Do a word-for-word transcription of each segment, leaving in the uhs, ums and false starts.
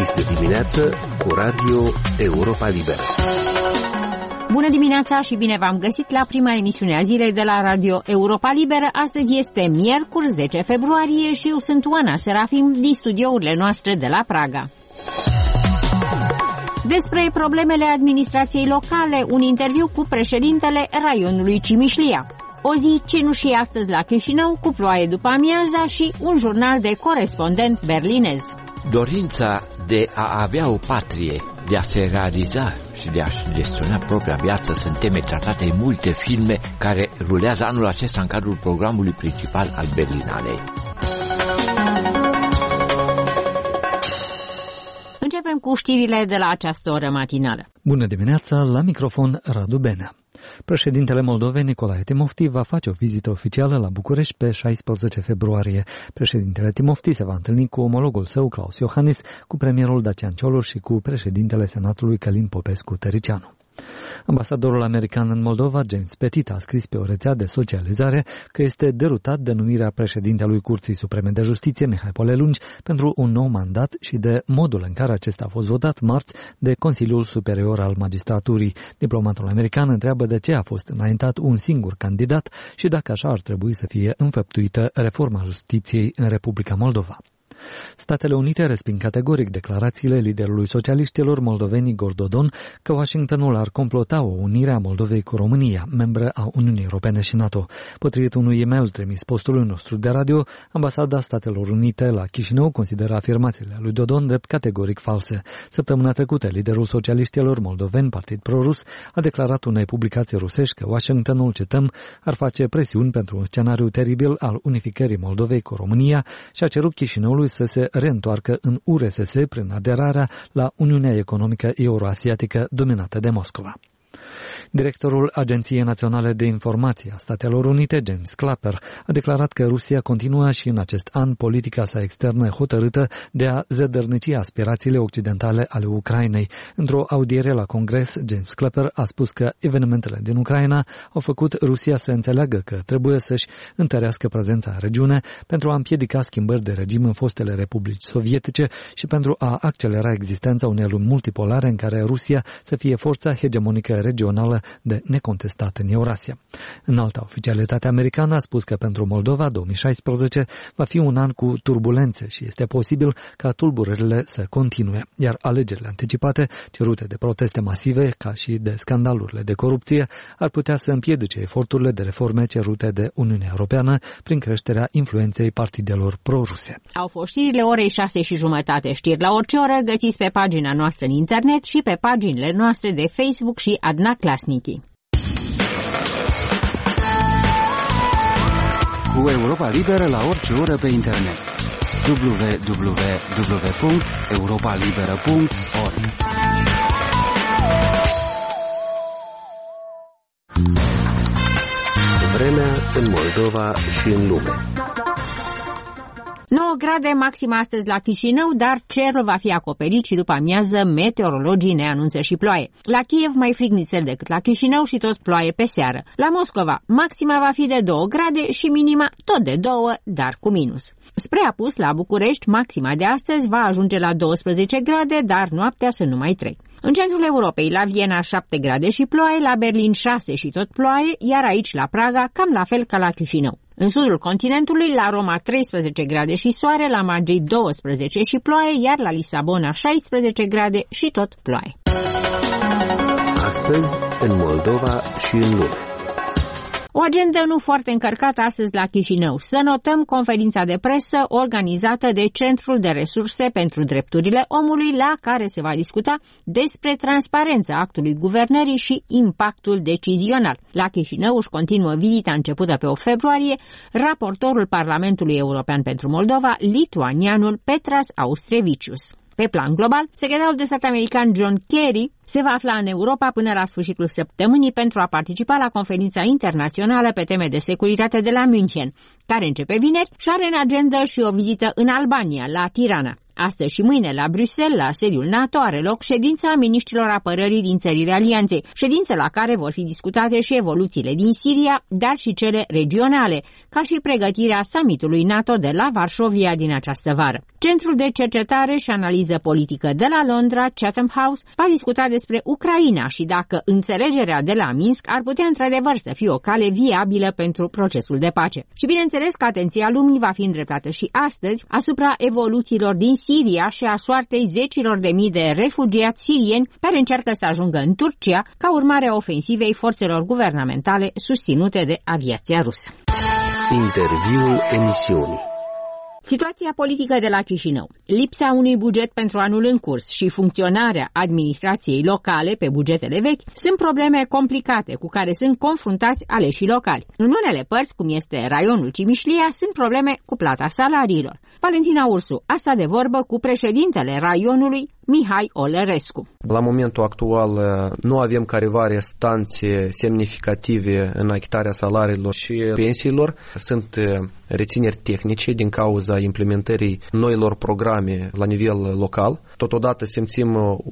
Este dimineață cu Radio Europa Liberă. Bună dimineața și bine v-am găsit la prima emisiune a zilei de la Radio Europa Liberă. Astăzi este miercuri zece februarie și eu sunt Oana Serafim din studiourile noastre de la Praga. Despre problemele administrației locale, un interviu cu președintele raionului Cimișlia. O zi cenușie astăzi la Chișinău, cu ploaie după amiaza și un jurnal de corespondent berlinez. Dorința de a avea o patrie, de a se realiza și de a-și gestiona propria viață sunt teme tratate în multe filme care rulează anul acesta în cadrul programului principal al Berlinalei. Începem cu știrile de la această oră matinală. Bună dimineața, la microfon Radu Benea. Președintele Moldovei Nicolae Timofti va face o vizită oficială la București pe șaisprezece februarie. Președintele Timofti se va întâlni cu omologul său, Claus Iohannis, cu premierul Dacian Cioloș și cu președintele Senatului Călin Popescu-Tăricianu. Ambasadorul american în Moldova, James Petit, a scris pe o rețea de socializare că este derutat de numirea președintelui Curții Supreme de Justiție, Mihai Polelungi, pentru un nou mandat și de modul în care acesta a fost votat marți de Consiliul Superior al Magistraturii. Diplomatul american întreabă de ce a fost înaintat un singur candidat și dacă așa ar trebui să fie înfăptuită reforma justiției în Republica Moldova. Statele Unite resping categoric declarațiile liderului socialiștilor moldoveni Igor Dodon că Washingtonul ar complota o unire a Moldovei cu România, membră a Uniunii Europene și NATO. Potrivit unui e-mail trimis postului nostru de radio, Ambasada Statelor Unite la Chișinău consideră afirmațiile lui Dodon drept categoric false. Săptămâna trecută, liderul socialiștilor moldoveni, Partid Pro-Rus, a declarat unei publicații rusești că Washingtonul, cităm, ar face presiuni pentru un scenariu teribil al unificării Moldovei cu România și a cerut Chișinăului să se reîntoarcă în U R S S prin aderarea la Uniunea Economică Euroasiatică dominată de Moscova. Directorul Agenției Naționale de Informație a Statelor Unite, James Clapper, a declarat că Rusia continuă și în acest an politica sa externă hotărâtă de a zădărnici aspirațiile occidentale ale Ucrainei. Într-o audiere la Congres, James Clapper a spus că evenimentele din Ucraina au făcut Rusia să înțeleagă că trebuie să-și întărească prezența în regiune pentru a împiedica schimbări de regim în fostele republici sovietice și pentru a accelera existența unei lumi multipolare în care Rusia să fie forța hegemonică regională de necontestat în Eurasia. Înalta oficialitate americană a spus că pentru Moldova două mii șaisprezece va fi un an cu turbulențe și este posibil ca tulburările să continue, iar alegerile anticipate, cerute de proteste masive ca și de scandalurile de corupție, ar putea să împiedice eforturile de reforme cerute de Uniunea Europeană prin creșterea influenței partidelor pro-ruse. Au fost știrile orei șase și jumătate. Știri la orice oră găsiți pe pagina noastră în internet și pe paginile noastre de Facebook și Adna Klasniki. Cu Europa Liberă la orice oră pe internet. w w w punct europa liberă punct org. Vremea în Moldova și în lume. nouă grade maxim astăzi la Chișinău, dar cerul va fi acoperit și după amiază meteorologii ne anunță și ploaie. La Kiev mai frig nițel decât la Chișinău și tot ploaie pe seară. La Moscova maxima va fi de două grade și minima tot de două, dar cu minus. Spre apus, la București, maxima de astăzi va ajunge la douăsprezece grade, dar noaptea să nu mai trec. În centrul Europei, la Viena șapte grade și ploaie, la Berlin șase și tot ploaie, iar aici la Praga cam la fel ca la Chișinău. În sudul continentului, la Roma treisprezece grade și soare, la Madrid douăsprezece și ploaie, iar la Lisabona șaisprezece grade și tot ploaie. Astăzi, în Moldova și în lume. O agendă nu foarte încărcată astăzi la Chișinău. Să notăm conferința de presă organizată de Centrul de Resurse pentru Drepturile Omului, la care se va discuta despre transparența actului guvernării și impactul decizional. La Chișinău își continuă vizita începută pe opt februarie raportorul Parlamentului European pentru Moldova, lituanianul Petras Austrevicius. Pe plan global, secretarul de stat american John Kerry se va afla în Europa până la sfârșitul săptămânii pentru a participa la conferința internațională pe teme de securitate de la München, care începe vineri și are în agenda și o vizită în Albania, la Tirana. Astăzi și mâine la Bruxelles, la sediul NATO, are loc ședința miniștrilor apărării din țările alianței, ședință la care vor fi discutate și evoluțiile din Siria, dar și cele regionale, ca și pregătirea summitului NATO de la Varșovia din această vară. Centrul de cercetare și analiză politică de la Londra, Chatham House, va discuta despre Ucraina și dacă înțelegerea de la Minsk ar putea într-adevăr să fie o cale viabilă pentru procesul de pace. Și bineînțeles că atenția lumii va fi îndreptată și astăzi asupra evoluțiilor din Siria și a soartei zecilor de mii de refugiați sirieni care încearcă să ajungă în Turcia ca urmare a ofensivei forțelor guvernamentale susținute de aviația rusă. Interviul emisiunii. Situația politică de la Chișinău, lipsa unui buget pentru anul în curs și funcționarea administrației locale pe bugetele vechi sunt probleme complicate cu care sunt confruntați aleșii locali. În unele părți, cum este raionul Cimișlia, sunt probleme cu plata salariilor. Valentina Ursu a stat de vorbă cu președintele raionului, Mihai Olărescu. La momentul actual nu avem careva restanțe semnificative în achitarea salariilor și pensiilor. Sunt rețineri tehnice din cauza implementării noilor programe la nivel local. Totodată simțim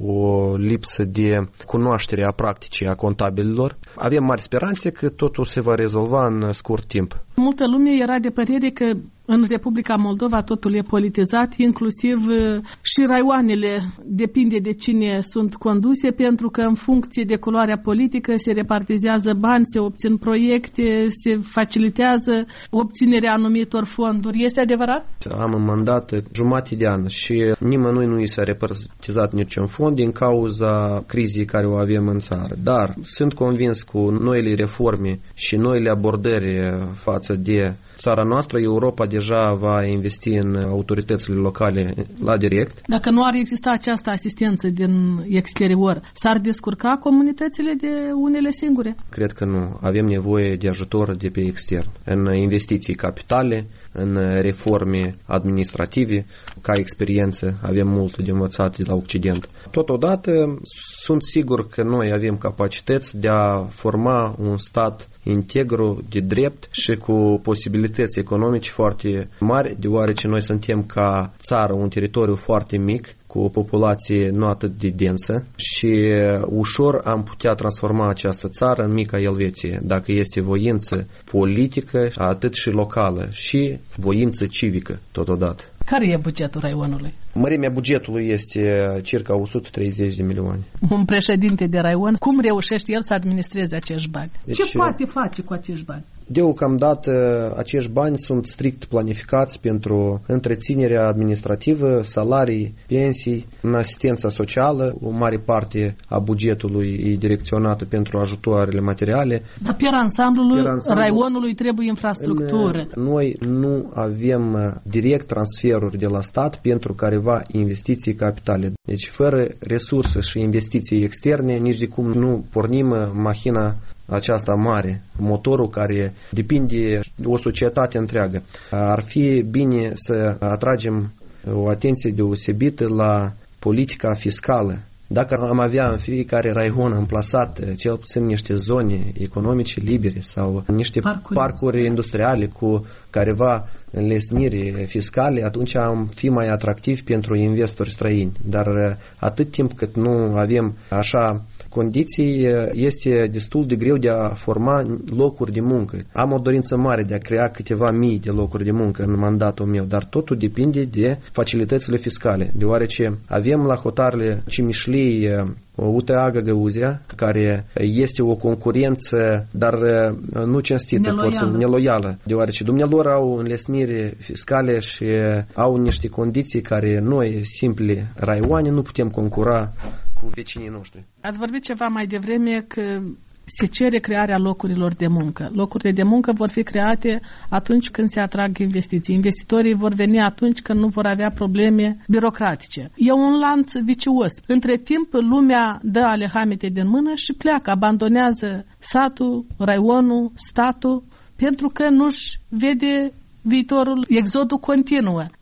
o lipsă de cunoaștere a practicii a contabililor. Avem mari speranțe că totul se va rezolva în scurt timp. Multă lume era de părere că în Republica Moldova totul e politizat, inclusiv și raioanele depinde de cine sunt conduse, pentru că în funcție de culoarea politică se repartizează bani, se obțin proiecte, se facilitează obținerea anumitor fonduri. Este adevărat? Am în mandat jumătate de an și nimănui nu i s-a repartizat niciun fond din cauza crizei care o avem în țară. Dar sunt convins cu noile reforme și noile abordări față de țara noastră, Europa deja va investi în autoritățile locale la direct. Dacă nu ar exista această asistență din exterior, s-ar descurca comunitățile de unele singure? Cred că nu. Avem nevoie de ajutor de pe extern, în investiții capitale, în reforme administrative. Ca experiență avem mult de învățat de la Occident. Totodată sunt sigur că noi avem capacități de a forma un stat integru, de drept și cu posibilități economice foarte mari, deoarece noi suntem ca țară un teritoriu foarte mic, cu o populație nu atât de densă și ușor am putea transforma această țară în mica Elveție, dacă este voință politică, atât și locală, și voință civică totodată. Care e bugetul raionului? Mărimea bugetului este circa o sută treizeci de milioane. Un președinte de raion, cum reușește el să administreze acești bani? Deci, ce poate face cu acești bani? Deocamdată acești bani sunt strict planificați pentru întreținerea administrativă, salarii, pensii, în asistența socială. O mare parte a bugetului e direcționată pentru ajutoarele materiale. Dar pe ansamblul raionului trebuie infrastructură. În, noi nu avem direct transferuri de la stat pentru careva investiții capitale. Deci fără resurse și investiții externe, nici de cum nu pornim machina aceasta mare, motorul care depinde de o societate întreagă. Ar fi bine să atragem o atenție deosebită la politica fiscală. Dacă am avea în fiecare raion amplasat cel puțin niște zone economice libere sau niște parcuri, parcuri industriale cu careva înlesniri fiscale, atunci am fi mai atractivi pentru investori străini. Dar atât timp cât nu avem așa condiții, este destul de greu de a forma locuri de muncă. Am o dorință mare de a crea câteva mii de locuri de muncă în mandatul meu, dar totul depinde de facilitățile fiscale, deoarece avem la hotarele Cimișlii U T A Găgăuzia, care este o concurență, dar nu cinstită, neloială. neloială, deoarece dumnealor au înlesniri fiscale și au niște condiții care noi, simple raioane, nu putem concura cu vecinii noștri. Ați vorbit ceva mai devreme că se cere crearea locurilor de muncă. Locurile de muncă vor fi create atunci când se atrag investiții. Investitorii vor veni atunci când nu vor avea probleme birocratice. E un lanț vicios. Între timp, lumea dă alehamite din mână și pleacă, abandonează satul, raionul, statul, pentru că nu-și vede viitorul, exodul continuă.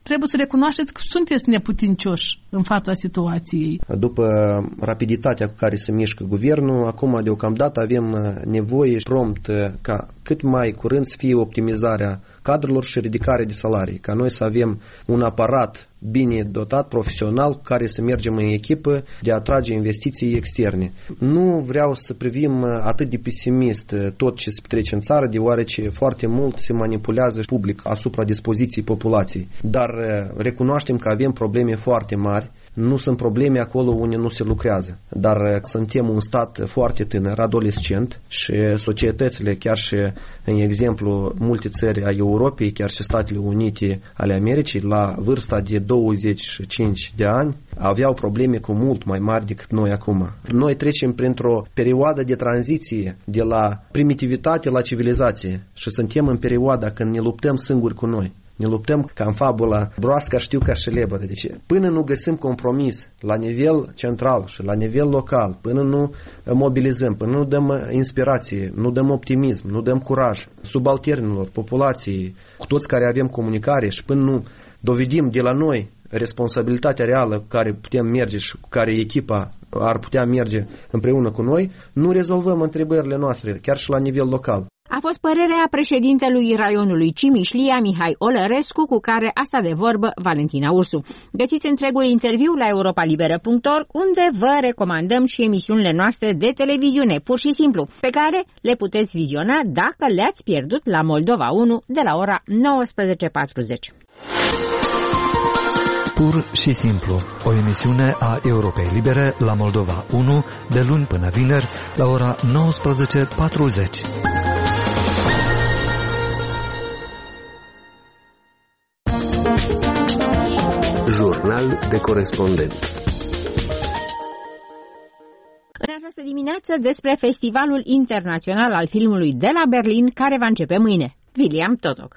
trebuie să recunoașteți că sunteți neputincioși în fața situației. După rapiditatea cu care se mișcă guvernul, acum deocamdată avem nevoie prompt ca cât mai curând să fie optimizarea cadrelor și ridicare de salarii, ca noi să avem un aparat bine dotat, profesional, cu care să mergem în echipă de a atrage investiții externe. Nu vreau să privim atât de pesimist tot ce se petrece în țară, deoarece foarte mult se manipulează public asupra dispoziției populației. Dar recunoaștem că avem probleme foarte mari. Nu sunt probleme acolo unde nu se lucrează, dar suntem un stat foarte tânăr, adolescent, și societățile, chiar și în exemplu multe țări a Europei, chiar și Statele Unite ale Americii, la vârsta de douăzeci și cinci de ani, aveau probleme cu mult mai mari decât noi acum. Noi trecem printr-o perioadă de tranziție de la primitivitate la civilizație și suntem în perioada când ne luptăm singuri cu noi. Ne luptăm ca în fabula broasca știu ca și lebădă. Deci până nu găsim compromis la nivel central și la nivel local, până nu mobilizăm, până nu dăm inspirație, nu dăm optimism, nu dăm curaj subalternilor, populației, cu toți care avem comunicare, și până nu dovedim de la noi responsabilitatea reală cu care putem merge și cu care echipa ar putea merge împreună cu noi, nu rezolvăm întrebările noastre, chiar și la nivel local. A fost părerea președintelui raionului Cimișlia, Mihai Olărescu, cu care a stat de vorbă Valentina Ursu. Găsiți întregul interviu la europa liberă punct org, unde vă recomandăm și emisiunile noastre de televiziune, pur și simplu, pe care le puteți viziona dacă le-ați pierdut la Moldova unu de la ora nouăsprezece patruzeci. Pur și simplu, o emisiune a Europei Libere la Moldova unu, de luni până vineri, la ora nouăsprezece patruzeci. Jurnal de corespondent. În această dimineață despre Festivalul Internațional al Filmului de la Berlin, care va începe mâine. William Totoc.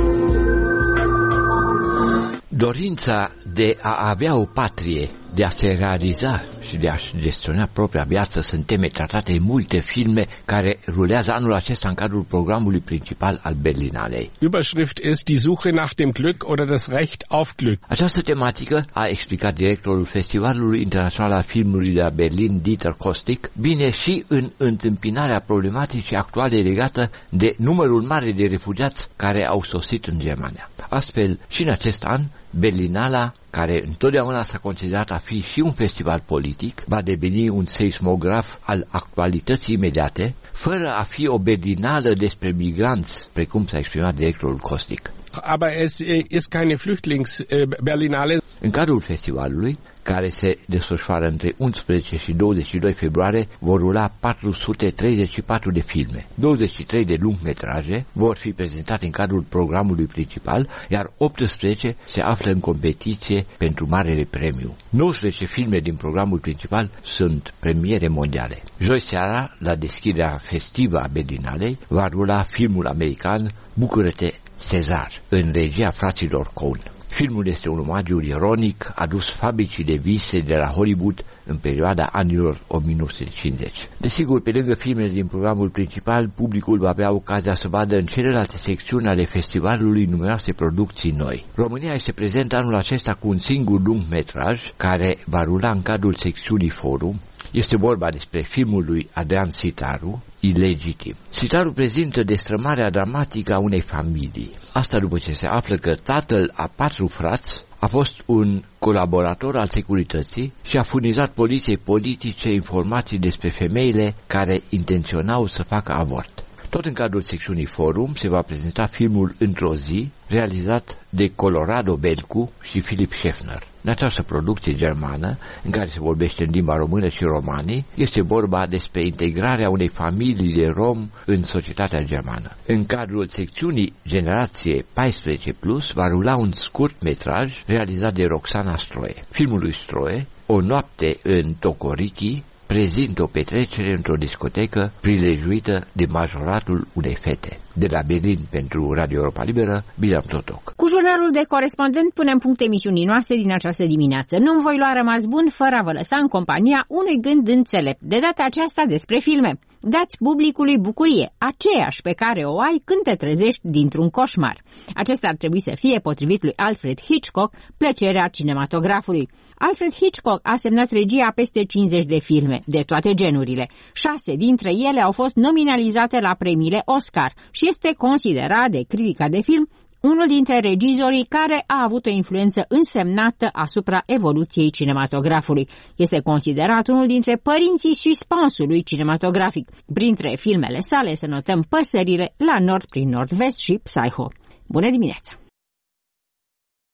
Dorința de a avea o patrie, de a se realiza și de a-și gestiona propria viață sunt teme tratate în multe filme care rulează anul acesta în cadrul programului principal al Berlinalei. Überschrift ist die Suche nach dem Glück oder das Recht auf Glück. Această tematică, a explicat directorul Festivalului Internațional al Filmului de la Berlin, Dieter Kostic, vine și în întâmpinarea problematicii actuale legată de numărul mare de refugiați care au sosit în Germania. Astfel, și în acest an, Berlinala, care întotdeauna s-a considerat a fi și un festival politic, va deveni un seismograf al actualității imediate, fără a fi o berlinală despre migranți, precum s-a exprimat directorul Kostic. Aber es ist keine Flüchtlingsberlinale. În cadrul festivalului, care se desfășoară între unsprezece și douăzeci și doi februarie, vor rula patru sute treizeci și patru de filme. douăzeci și trei de lungmetraje vor fi prezentate în cadrul programului principal, iar optsprezece se află în competiție pentru marele premiu. nouăsprezece filme din programul principal sunt premiere mondiale. Joi seara, la deschiderea festivă a Berlinalei, va rula filmul american Bucură-te, Cezar, în regia fraților Coen. Filmul este un omagiu ironic adus fabricii de vise de la Hollywood în perioada anilor o mie nouă sute cincizeci. Desigur, pe lângă filmele din programul principal, publicul va avea ocazia să vadă în celelalte secțiuni ale festivalului numeroase producții noi. România este prezentă anul acesta cu un singur lungmetraj care va rula în cadrul secțiunii Forum. Este vorba despre filmul lui Adrian Sitaru, Ilegitim. Sitaru prezintă destrămarea dramatică a unei familii. Asta după ce se află că tatăl a patru frați a fost un colaborator al securității și a furnizat poliției politice informații despre femeile care intenționau să facă avort. Tot în cadrul secțiunii Forum se va prezenta filmul Într-o zi, realizat de Colorado Belcu și Philip Schaeffner. În această producție germană, în care se vorbește în limba română și romanii, este vorba despre integrarea unei familii de rom în societatea germană. În cadrul secțiunii Generație paisprezece plus va rula un scurt metraj realizat de Roxana Stroie. Filmul lui Stroie, O noapte în Tocoriki, prezintă o petrecere într-o discotecă prilejuită de majoratul unei fete. De la Berlin pentru Radio Europa Liberă, William Totoc. Cu jurnalul de corespondent punem punct emisiunii noastre din această dimineață. Nu-mi voi lua rămas bun fără a vă lăsa în compania unui gând înțelept, de data aceasta despre filme. Dați publicului bucurie, aceeași pe care o ai când te trezești dintr-un coșmar. Acesta ar trebui să fie, potrivit lui Alfred Hitchcock, plăcerea cinematografului. Alfred Hitchcock a semnat regia a peste cincizeci de filme, de toate genurile. Șase dintre ele au fost nominalizate la premiile Oscar și este considerat de critica de film unul dintre regizorii care a avut o influență însemnată asupra evoluției cinematografului. Este considerat unul dintre părinții suspensului cinematografic. Printre filmele sale să notăm Păsările, La nord prin nord-vest și Psycho. Bună dimineața!